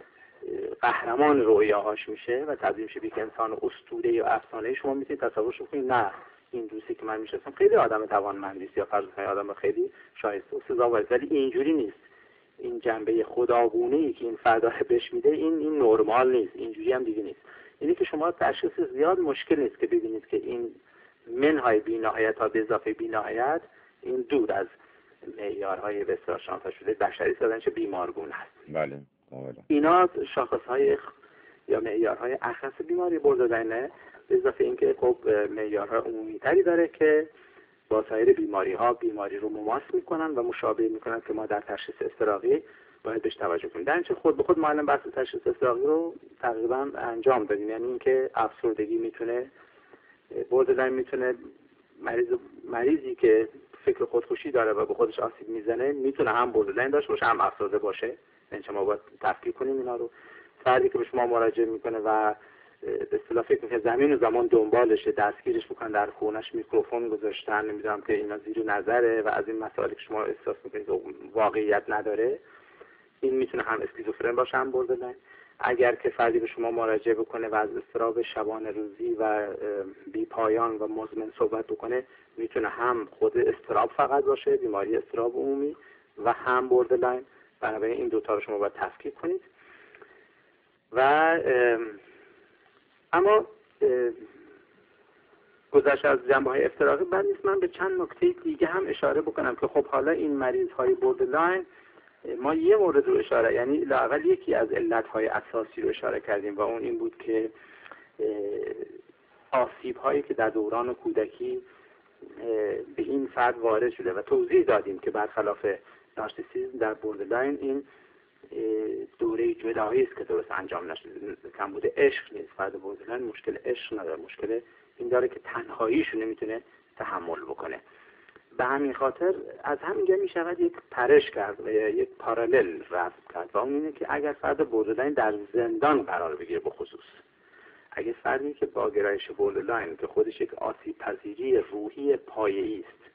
قهرمان رویاهاش میشه و تبدیل میشه به یک انسان اسطوره یا افسانه‌ای. شما میتونید تصورش بکنید نه، این دوستی که من میشناسم خیلی آدم توانمندی است یا فرض کنید آدم خیلی شایسته و سزاوار، ولی اینجوری نیست. این جنبه خداگونه‌ای که این فرد بهش میده این این نرمال نیست، اینجوری هم دیگه نیست. اینی که شما تشخیص زیاد مشکل نیست که ببینید که این منهای بی‌نهایت ها به اضافه بی‌نهایت این دور از معیارهای به اصطلاح شناخته شده بشری سازنش بیمارگونه است. بله کاملا. اینا شاخص‌های یا معیارهای اخص بیماری بوردرلاینه، به اضافه اینکه خب معیارهای عمومی‌تری داره که با سایر بیماری‌ها بیماری رو مماس می‌کنن و مشابه می‌کنن که ما در تشخیص اضطرابی باید بهش توجه کنیم. در اینجا خود به خود ما الان بحث تشخیص اضطرابی رو تقریبا انجام دادیم. یعنی اینکه افسردگی میتونه، بوردرلاین میتونه، مریض مریضی که فکر خودکشی داره و به خودش آسیب میزنه میتونه هم بوردرلاین داشته باشه هم افسرده باشه. یعنی ما باید تفکیک کنیم اینا رو. فردی که به شما مراجعه میکنه و به اصطلاح فکر میکنه زمین و زمان دنبالشه، دستگیرش بکنن، در خونش میکروفون گذاشتن، نمیدونم که اینا زیر نظره و از این مسائلی که شما احساس میکنید واقعیت نداره، این میتونه هم اسکیزوفرن باشه هم بوردرلاین. اگر که فردی به شما مراجعه بکنه و از اضطراب شبانه روزی و بی پایان و مزمن صحبت بکنه، میتونه هم خود اضطراب فقط باشه، بیماری اضطراب عمومی، و هم بوردرلاین. بنابراین این دوتا رو شما باید تفکیک کنید. و اما گذشته از جنبه‌های افتراقی بعد نیست من به چند نکته دیگه هم اشاره بکنم که خب حالا این مریض های بوردرلاین ما یه مورد رو اشاره، یعنی لااقل یکی از علتهای اساسی رو اشاره کردیم و اون این بود که آسیب هایی که در دوران کودکی به این فرد وارد شده و توضیح دادیم که برخلاف نارسیسیسم در بوردرلاین این دوره جدایی است که درست انجام نشده، کمبود عشق نیست. فرد بوردرلاین مشکل عشق نداره، مشکل این داره که تنهاییش رو نمیتونه تحمل بکنه. به همین خاطر از همینجا می شود یک پرش کرد و یک پارالل رسم کرد و اون اینه که اگر فرد بوردرلاین در زندان قرار بگیره، به خصوص اگر فردی که با گرایش بوردرلاین که خودش یک آسیب پذیری روحی پایه‌ای است،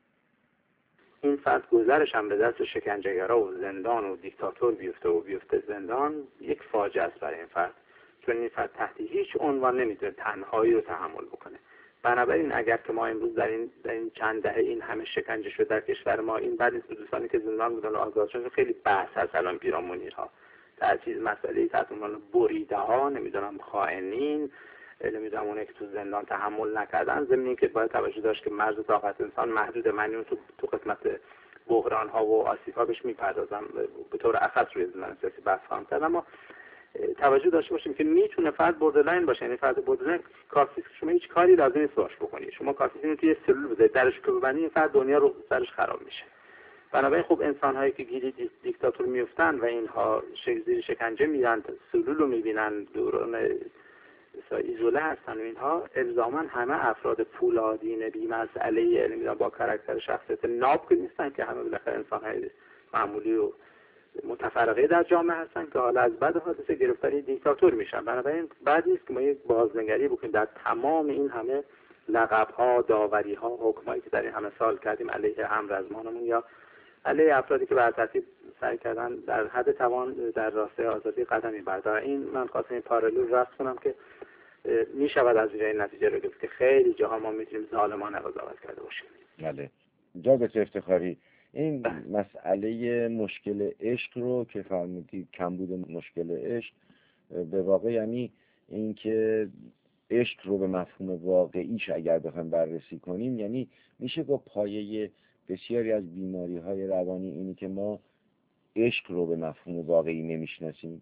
این فرد گذرش هم به دست شکنجهگرا و زندان و دیکتاتور بیفته و بیفته زندان، یک فاجعه است برای این فرد، چون این فرد تحت هیچ عنوان نمیتونه تنهایی رو تحمل بکنه. بنابراین اگر که ما امروز در این در این چند دهه این همه شکنجه شده در کشور ما، این بعد از دوستانی که زندان بودن و آزاد شدن، خیلی بحث هست الان پیرامونی‌ها در چیز مسئله تحت عنوان بریده ها، نمیدونم خائنین، نمیدونم اونه که تو زندان تحمل نکردن، ضمن که باید توجه داشت که مرز طاقت انسان محدود. من اون تو تو قسمت بحران ها و آسیب ها بهش میپردازم، به طور اخص روی زندان سیاسی بحث خواهم کرد، اما توجه داشته باشیم که میتونه فرد بوردرلاین باشه. یعنی فرد بوردرلاین کافی است که شما هیچ کاری لازم نیست باش بکنید، شما کافی اینه که یه سلول بذارید درش که ببندید، این فرد دنیا رو سرش خراب میشه. بنابراین خب انسان هایی که گیری دیکتاتور میفتن و اینها زیر شکنجه میرن، سلول رو میبینن، دوران ایزوله هستن و اینها، الزاما همه افراد پولادین بی مسئله نمیدونم با کاراکتر شخصیت ناب که نیستن، که همه بالاخره انسان های معمولی و متفرقه در جامعه هستن که حالا از بعد حادثه گرفتاری دیکتاتور میشن. بنابراین بعد نیست که ما یک بازنگری بکنیم در تمام این همه لقب ها، داوری ها، حکمایی که در این همه سال کردیم علیه همرزمانمون یا علیه افرادی که بر ترتیب سعی کردن در حد توان در راستای آزادی قدمی بردارن. این من خواستم این پارالل رسم کنم که می شود از این نتیجه رو گرفت که خیلی جاها ما میتونیم ظالمانه قضاوت کرده باشیم. بله. جاگت افتخاری، این مسئله مشکل عشق رو که فرمودید، کمبود مشکل عشق، به واقع یعنی اینکه عشق رو به مفهوم واقعیش اگر بخوایم بررسی کنیم، یعنی میشه با پایه بسیاری از بیماری‌های روانی اینی که ما عشق رو به مفهوم واقعی نمیشناسیم.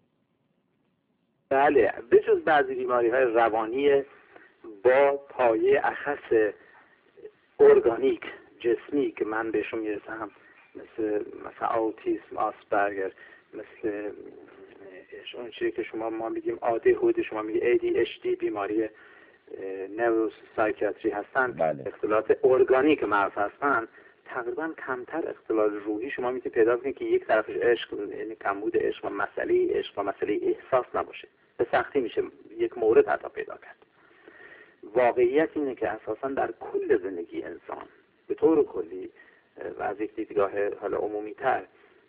بله، به جز بعضی بیماری‌های روانی با پایه اخص ارگانیک جسمی که من بهشون میرسم، مثل مثلا اوتیسم، آسپرگر، مثل اون چیزی که شما ما میگیم آ دی ای دی، شما میگی ای دی اچ دی، بیماری نورو سایکیاتری هستن، بله. اختلالات ارگانیک مغز هستن، تقریبا کمتر اختلال روحی شما میتونید پیدا کنید که یک طرفش عشق، یعنی کمبود عشق و مسئله عشق و مسئله احساس نباشه. به سختی میشه یک مورد حتی پیدا کرد. واقعیت اینه که اساسا در کل زندگی انسان به طور کلی و از یک دیدگاه حالا عمومی تر،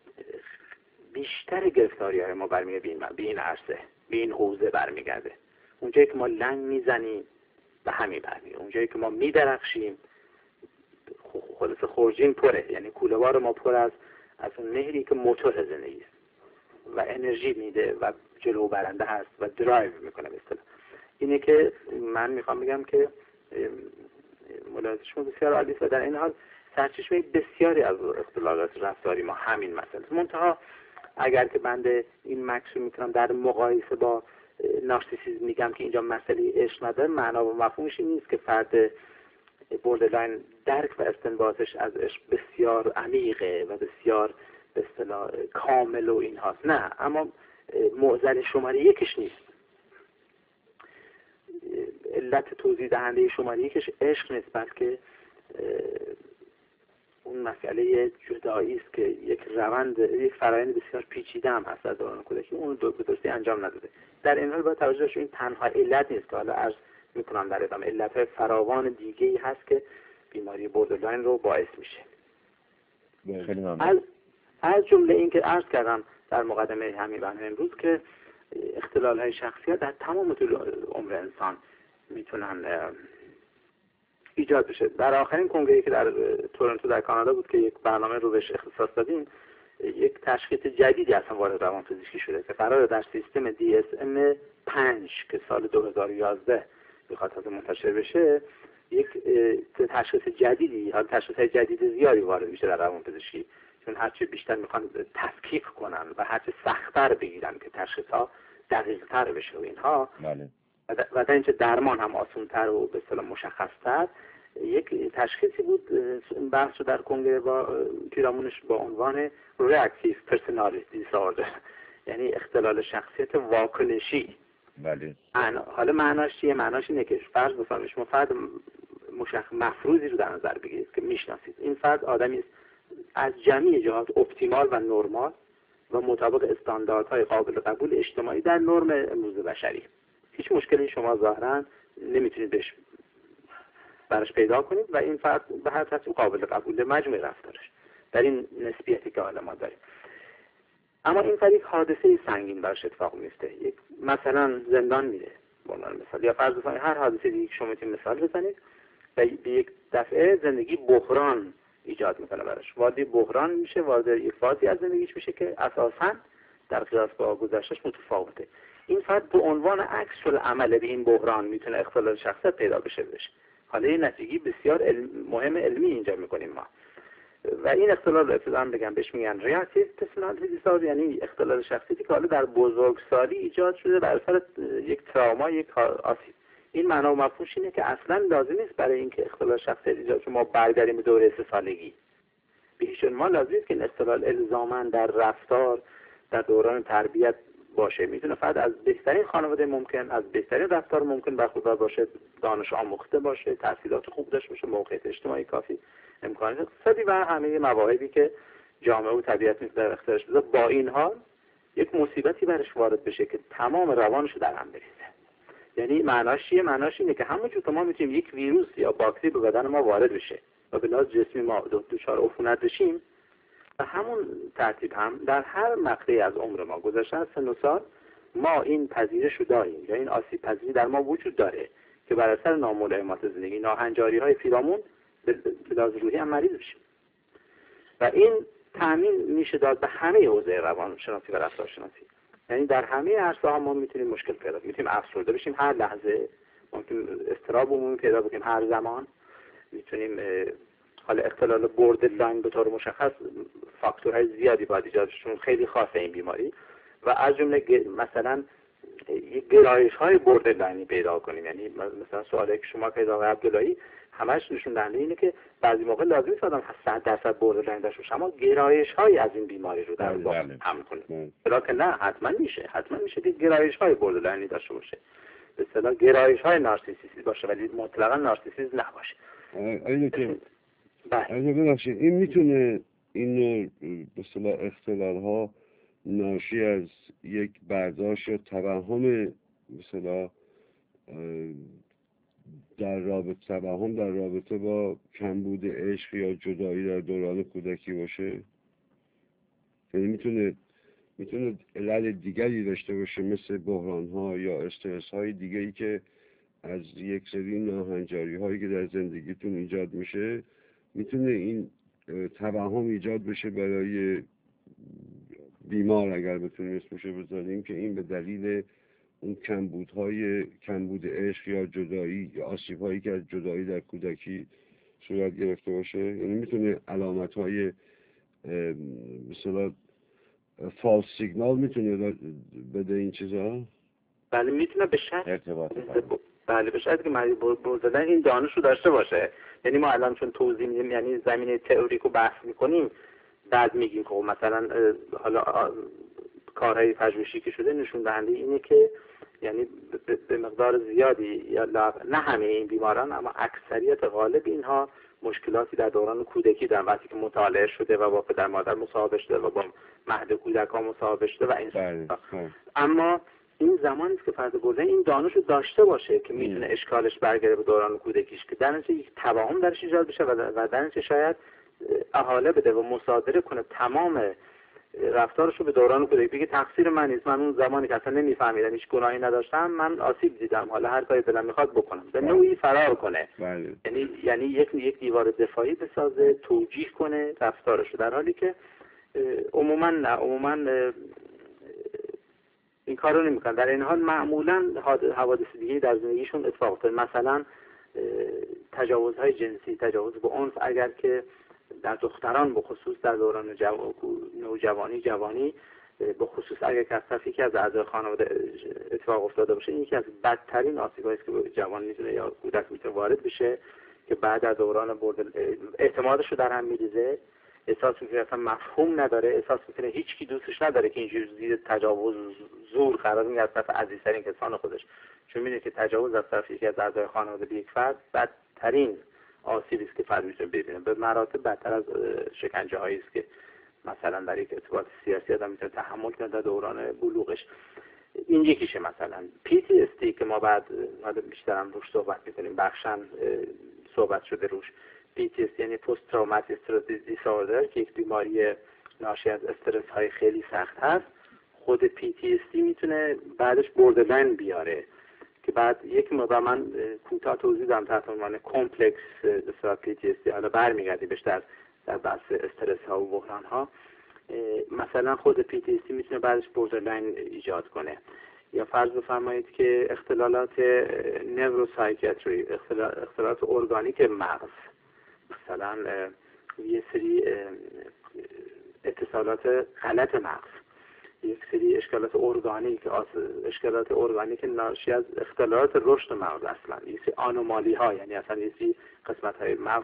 بیشتر گرفتاری های ما برمیگرده به این عرصه، به این حوزه برمیگرده. اونجایی که ما لنگ میزنیم به همین برمیگرده، اونجایی که ما میدرخشیم خلاص خورجین پره، یعنی کوله‌بار ما پر از از اون نهری که موتور زندگی است و انرژی میده و جلو برنده هست و درایو میکنه. مثلا اینه که من میخوام بگم که ملاحظه‌شون بسیار عالی است و در این حال سرچشمه بسیاری از اختلالات رفتاری ما همین مسئله. منتها اگر که بنده این مکس رو میتونم در مقایسه با نارسیسیسم میگم که اینجا مسئله عشق نداره، معنا و مفهومش این نیست که فرد بوردرلاین درک و استنباطش از عشق بسیار عمیقه و بسیار به اصطلاح کامل و این هاست. نه، اما معضل شماره یکش نیست. علت توضیح دهنده شماره یکش عشق نیست، بلکه اون مسئله جدایی است که یک روند، یک فرآیند بسیار پیچیده هم هست در دوران کودکی، اون دو به درستی انجام نداده. در این حال باید توجه داشت این تنها علت نیست که حالا عرض میکنم در ادامه علت‌های فراوان دیگه‌ای هست که بیماری بوردرلاین رو باعث میشه. خیلی ممنون. از از جمله این که عرض کردم در مقدمه همین برنامه امروز که اختلال‌های شخصیت در تمام طول عمر انسان میتونن ایجاد بشه. در آخرین کنگره‌ای که در تورنتو در کانادا بود که یک برنامه رو بهش اختصاص دادیم، یک تشخیص جدیدی اصلا وارد روانپزشکی شده که قراره در سیستم دی اس ام پنج که سال دو هزار و یازده میخواد تازه منتشر بشه، یک تشخیص جدیدی، حالا تشخیص جدید زیادی وارد میشه در روانپزشکی، چون هرچی بیشتر میخوان تفکیک کنن و هرچی سخت‌تر بگیرن که تشخیص‌ها دقیق‌تر بشه و اینها، بله. و در اینجا درمان هم آسان‌تر و به اصطلاح مشخص‌تر. یک تشخیصی بود بحث شد در کنگره با پیرامونش با عنوان reactive personality disorder، یعنی اختلال شخصیت واکنشی. بله. حالا معناش چیه؟ معناش اینه که فرض بفرمایید شما فرد مشخص مفروضی رو در نظر بگیرید که میشناسید. این فرد آدمی است از جمعی جهات اپتیمال و نرمال و مطابق استانداردهای قابل قبول اجتماعی در نرم امروز بشری. هیچ مشکلی شما ظاهرا نمیتونید بهش براش پیدا کنید و این فرد به هر ترتیب قابل قبول مجموع رفتارش در این نسبیتی که حالا ما داریم. اما این فرد یک حادثه سنگین براش اتفاق میفته، یک مثلا زندان میره به عنوان مثال، یا فرض بفرمایید هر حادثه دیگه که شما میتونید مثال بزنید و به یک دفعه زندگی بحران ایجاد میکنه براش، وارد بحران میشه، وارد یک فازی از زندگیش میشه که اساساً در قیاس با گذشته‌اش متفاوته. این فرد به عنوان عکس العمل به این بحران میتونه اختلال شخصیت پیدا بشه بشه. حالا این نتیجه بسیار علم مهم علمی اینجا میکنیم ما، و این اختلال رو ابتداً بگم بهش میگن ریاکتیو پرسونالیتی دیسوردر، یعنی اختلال شخصیتی که حالا در بزرگسالی ایجاد شده بر اثر یک تراما، یک آسیب. این معنا و مفهومش اینه که اصلا لازم نیست برای اینکه اختلال شخصیت ایجاد شه ما برگردیم به دوره سه سالگی. به هیچ عنوان ما لازم نیست که این اختلال الزاماً در رفتار در دوران تربیت باشه. میتونه فرد از بهترین خانواده ممکن، از بهترین رفتار ممکن برخوردار باشه، دانش آموخته باشه، تحصیلات خوب داشته باشه، موقعیت اجتماعی کافی، امکانات اقتصادی و همه مواهبی که جامعه و طبیعت میتونه در اختیارش بذاره. با این حال یک مصیبتی برش وارد بشه که تمام روانش رو در هم بریزه. یعنی معناش چیه؟ معناش اینه که همونجور که ما میتونیم یک ویروس یا باکتری به بدن ما وارد بشه و به لحاظ جسمی ما دچار عفونت بشیم، و همون ترتیب هم در هر مقطعی از عمر ما گذشته از سن و سال ما این پذیرش رو داریم یا این آسیب پذیری در ما وجود داره که بر اثر ناملایمات زندگی، ناهنجاری های پیرامون به لحاظ روحی هم مریض بشیم. و این تأمین میشه داد به همه حوزه روانشناسی و رفتارشناسی. یعنی در همه عرصه ها ما میتونیم مشکل پیدا کنیم، میتونیم افسرده بشیم هر لحظه، ممکن اضطراب عمومی پیدا کنیم هر زمان، میتونیم حالا اختلال بوردرلاین به طور مشخص فاکتورهای زیادی باید ایجاد شون، خیلی خاصه این بیماری، و از جمله مثلا گرایش های بوردرلاینی پیدا کنیم. یعنی مثلا سوالی که شما که آقای عبداللهی همش نشون دهنده اینه که بعضی موقع لازم نیست آدم صد درصد بوردرلاین داشته باشه، اما گرایش های از این بیماری رو در واقع حمل کنه. چرا که نه، حتما میشه حتما میشه که گرایش های بوردرلاینی داشته باشه، به اصطلاح گرایش های نارسیسیستی باشه ولی مطلقاً نارسیسیسم نباشه. آیا که آیا ببخشید این میتونه این نوع به اصطلاح اختلال ها ناشی از یک برداشت یا توهم به اصطلاح در رابطه توهم در رابطه با کمبود عشق یا جدایی در دوران کودکی باشه؟ یعنی میتونه میتونه علل دیگری داشته باشه مثل بحران ها یا استرس های دیگری که از یک سری ناهنجاری هایی که در زندگیتون ایجاد میشه، میتونه این توهم ایجاد بشه برای بیمار، اگر بتونیم اسمشو بذاریم، که این به دلیل اون کمبودهای کمبود عشق یا جدایی یا آسیب هایی که از جدایی در کودکی صورت گرفته باشه. یعنی میتونه علامت های مثلا فالس سیگنال میتونه بده این چیزها. بله میتونه به شرط ارتباط بله به شرطی که مریض بردن این دانش رو داشته باشه. یعنی ما الان چون توضیح میدیم، یعنی زمینه تئوریک رو بحث میکنیم، بعد میگیم که مثلا حالا کارهای پژوهشی که شده نشون دهنده اینه که یعنی به مقدار زیادی یا نه همه این بیماران اما اکثریت غالب اینها مشکلاتی در دوران کودکی دارن، وقتی که مطالعه شده و با پدر مادر مصاحبه شده و با مهد کودکان مصاحبه شده و این بله. اما این زمانی است که فرد برده این دانش رو داشته باشه که میتونه اشکالش برگره به دوران کودکیش، که در نتیجه یک توهم درش ایجاد بشه و در نتیجه شاید احاله بده و مصادره کنه تمام رفتارش رو به دوران کودکی بگه تقصیر من نیست، من اون زمانی که اصلا نمیفهمیدم، هیچ گناهی نداشتم، من آسیب دیدم، حالا هر کاری دلم میخواد بکنم، به نوعی فرار کنه. بله. یعنی یعنی یک یک دیوار دفاعی بسازه، توجیه کنه رفتارش رو، در حالی که عموما نه عموما این کار رو نمیکنن. در این حال معمولا حوادث دیگه در زندگیشون اتفاق افتاد، مثلا تجاوزهای جنسی، تجاوز به عنف اگر که در دختران به خصوص در دوران نوجوانی جوانی به خصوص اگر که از طرف یکی از اعضای خانواده اتفاق افتاده باشه، این یکی از بدترین آسیب‌هایی است که به جوان میتونه یا کودک میتونه وارد بشه، که بعد از دوران برد اعتمادش رو در هم میریزه، احساس میکنه اصلا مفهوم نداره، احساس میکنه هیچ کی دوستش نداره که اینجوری زیر تجاوز زور قرار میگیره از طرف عزیزترین کسان خودش، چون میدونه که تجاوز از طرف یکی از اعضای خانواده به یک فرد بدترین آسیبی است که فرد میتونه ببینه، به مراتب بدتر از شکنجه هایی است که مثلا در یک ارتباط سیاسی آدم میتونه تحمل کنه در دوران بلوغش. این یکیشه. مثلا پی تی اس دی که ما بعد بیشتر هم روش صحبت میکنیم، بخشن صحبت شده روش. پی تی اس دی یعنی پست تروماتیک استرس دیسوردر که یک بیماری ناشی از استرس های خیلی سخت هست. خود پی تی اس دی میتونه بعدش بوردرلاین بیاره که بعد یک موقع من کوتاه توضیح دادم تحت عنوان کمپلکس استرس پی تی اس دی، حالا برمیگردیم بهش در در بحث استرس ها و بحران ها. مثلا خود پی تی اس دی میتونه بعدش بوردرلاین ایجاد کنه. یا فرض بفرمایید که اختلالات نوروسایکیاتری، اختلالات ارگانیک مغز، مثلا یه سری اتصالات غلط مغز، یک سری اشکالات ارگانیک، اشکالات ارگانیک ناشی از اختلالات رشد مغز، اصلا یه سری آنومالی ها، یعنی اصلا یه سری قسمت های مغز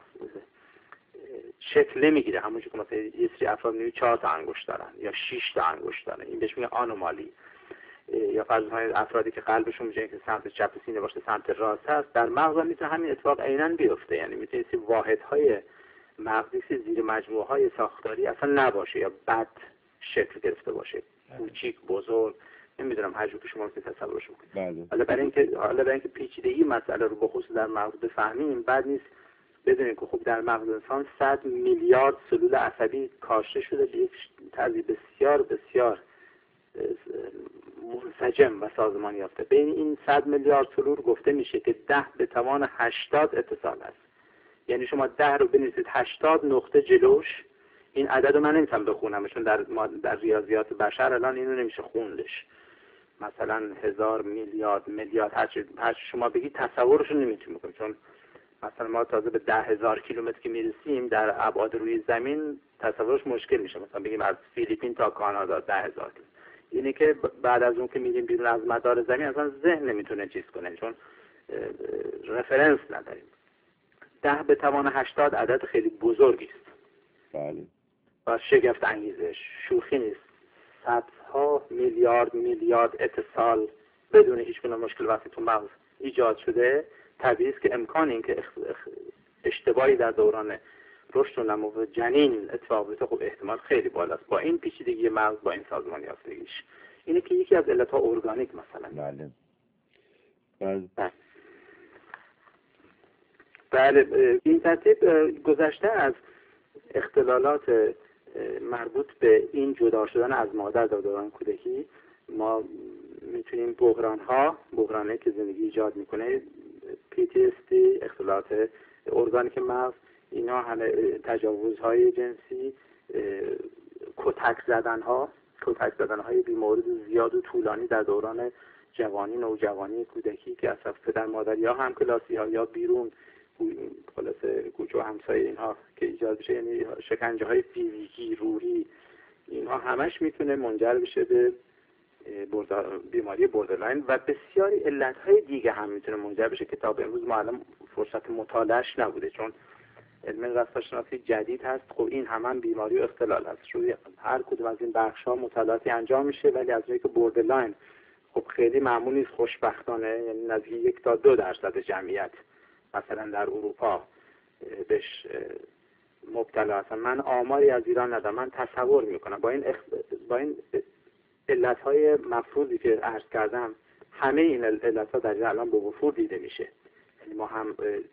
شکل نمیگیره، همونجور که مثلا یه سری افراد میبینید چهار تا انگشت دارن یا شش تا انگشت دارن، این بهش میگه آنومالی. یا فرض کنید افرادی که قلبشون میگه که سمت چپ سینه باشه سمت راست هست، در مغز هم میتونه همین اتفاق عیناً بیفته، یعنی میتونه یه واحدهای مغزی زیر مجموعه های ساختاری اصلا نباشه یا بد شکل گرفته باشه، کوچیک بزرگ، نمیدونم هر جور که شما میتونید تصورش بکنید. حالا برای اینکه حالا برای اینکه پیچیدگی مسئله رو به خصوص در مغز بفهمیم، بعد نیست بدونید که خب در مغز انسان صد میلیارد سلول عصبی کاشته شده به یک طرزی بسیار بسیار منسجم و سازمان یافته. بین این صد میلیارد سلول گفته میشه که ده به توان هشتاد اتصال است. یعنی شما ده رو بنویسید هشتاد نقطه جلوش، این عدد رو من نمیتونم بخونم چون در در ریاضیات بشر الان اینو نمیشه خوندش. مثلا هزار میلیارد میلیارد هر هر شما بگید تصورش رو نمیتونیم بکنیم، چون مثلا ما تازه به ده هزار کیلومتر که میرسیم در ابعاد روی زمین تصورش مشکل میشه. مثلا بگیم از فیلیپین تا کانادا ده هزار کیلومتر، اینه که بعد از اون که میریم بیرون از مدار زمین اصلا ذهن نمیتونه چیز کنه چون رفرنس نداریم. ده به توان هشتاد عدد خیلی بزرگی است. بله. و شگفت انگیزش، شوخی نیست. صدها میلیارد میلیارد اتصال بدون هیچ گونه مشکل وقتی تو مغز ایجاد شده، طبیعی است که امکان این که اشتباهی در دوران رشد و نمو جنین اتفاق بیفته خب احتمال خیلی بالاست با این پیچیدگی مغز، با این سازمان یافتگیش. اینه که یکی از علت‌ها ارگانیک مثلا. بله. بله. بله. این ترتیب گذشته از اختلالات مربوط به این جدا شدن از مادر در دوران کودکی، ما میتونیم بحران‌ها، بحرانی که زندگی ایجاد میکنه، پی تی اس دی، اختلالات ارگانیک مغز، اینا همه تجاوزهای جنسی، کتک زدن‌ها، کتک زدن‌های بیمورد زیاد و طولانی در دوران جوانی، نوجوانی، کودکی که از طرف پدر مادر یا همکلاسی‌ها یا بیرون خلاصه کوچه و همسایه اینها که ایجاد بشه، یعنی شکنجه های فیزیکی، روحی، اینها همش میتونه منجر بشه به بیماری بوردرلاین و بسیاری علت های دیگه هم میتونه منجر بشه که تا به امروز ما الان فرصت مطالعهش نبوده چون علم رفتارشناسی جدید هست. خب این هم, هم بیماری و اختلال هست، روی هر کدوم از این بخش ها مطالعاتی انجام میشه، ولی از اونجایی که بوردرلاین خب خیلی معمول نیست خوشبختانه، یعنی نزدیک یک تا دو درصد جمعیت مثلا در اروپا بهش مبتلا هستن. من آماری از ایران ندارم، من تصور میکنم با این اخ... با این علتهای مفروضی که عرض کردم همه این علتها در الان به وفور دیده میشه. یعنی ما هم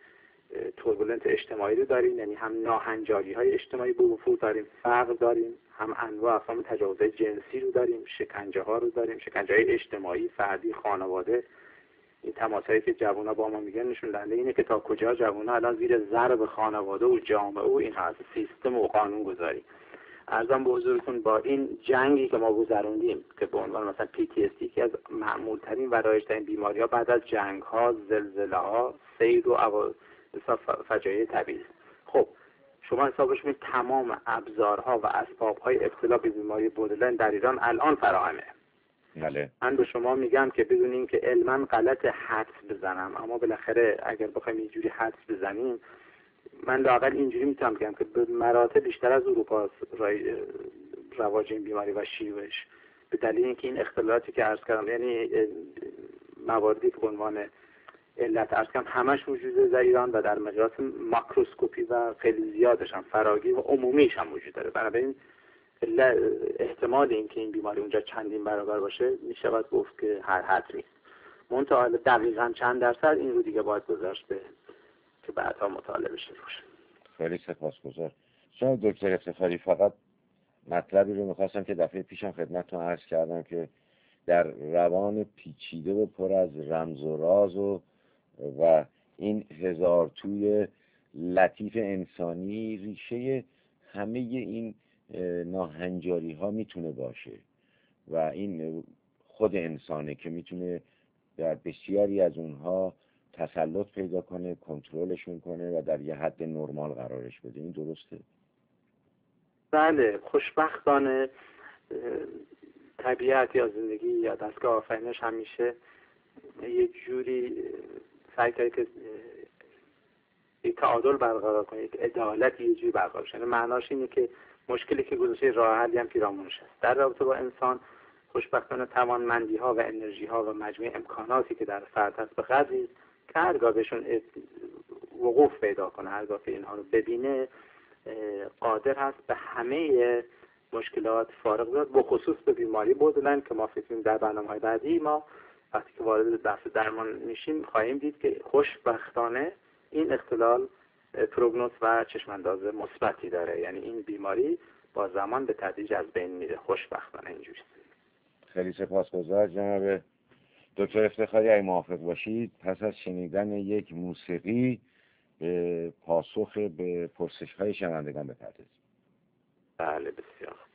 توربولنت اجتماعی رو داریم، یعنی هم ناهنجاری های اجتماعی به وفور داریم، فقر داریم، هم انواع اقسام تجاوزهای جنسی رو داریم، شکنجه ها رو داریم، شکنجه های اجتماعی، فردی، خانواده. این تماسایی که جوونا با ما میگن نشون دهنده اینه که تا کجا جوونا الان زیر ضرب خانواده و جامعه و این هست سیستم و قانون گذاری. ارزم به حضورتون با این جنگی که ما گذروندیم که به عنوان مثلا پی تی اس دی که از معمولترین و رایج‌ترین بیماری‌ها بعد از جنگ‌ها، زلزله‌ها، سیل و فجایع طبیعی. خب شما حسابش کنید تمام ابزارها و اسباب‌های ابتلا به بیماری بوردرلاین در ایران الان فراهمه. بله. من به شما میگم که بدون این که علما غلط حدس بزنم، اما بالاخره اگر بخوایم اینجوری حدس بزنیم، من لااقل اینجوری میتونم بگم که به مراتب بیشتر از اروپا رواج این بیماری و شیوعش، به دلیل اینکه این اختلالاتی که عرض کردم، یعنی مواردی که به عنوان علت عرض کردم همش وجود داره در ایران و در مقیاس ماکروسکوپی و خیلی زیادش هم فراگیر و عمومیش هم وجود داره. بنابراین احتمال اینکه این بیماری اونجا چندین برابر باشه میشود گفت که هر حد نیست. منتها دقیقاً چند درصد این رو دیگه باید گذاشت به که بعدها مطالعه بشه روش. خیلی سپاسگزار. جناب دکتر افتخاری، فقط مطلبی رو میخواستم که دفعه پیشم خدمتتون عرض کردم که در روان پیچیده و پر از رمز و راز و و این هزار توی لطیف انسانی ریشه همه این ناهنجاری ها میتونه باشه و این خود انسانه که میتونه در بسیاری از اونها تسلط پیدا کنه، کنترلشون کنه و در یه حد نرمال قرارش بده. این درسته؟ بله، خوشبختانه طبیعت یا زندگی یا دستگاه آفرینش همیشه یه جوری سعی کرده که یک تعادل برقرار کنه، یک عدالت یه جوری برقرار کنه. معناش اینه که مشکلی که گذاشته راه حلی هم پیرامونش است. در رابطه با انسان خوشبختانه توانمندی ها و انرژی ها و مجموع امکاناتی که در فرد هست به قدری که هرگاه بهشون وقوف پیدا کنه، هرگاه که اینها رو ببینه، قادر هست به همه مشکلات فارغ بیاد، به خصوص به بیماری بوردرلاین که ما فکر می‌کنیم در برنامه‌های بعدی ما وقتی که وارد بحث درمان میشیم خواهیم دید که خوشبختانه این اختلال پروگنوز و چشمانداز مثبتی داره. یعنی این بیماری با زمان به تدریج از بین میره. خوشبختانه اینجوری. خیلی سپاسگزار جناب دکتر افتخاری. اگه موافق باشید پس از شنیدن یک موسیقی به پاسخ به پرسش‌های شنوندگان بپردازیم. بله بسیار.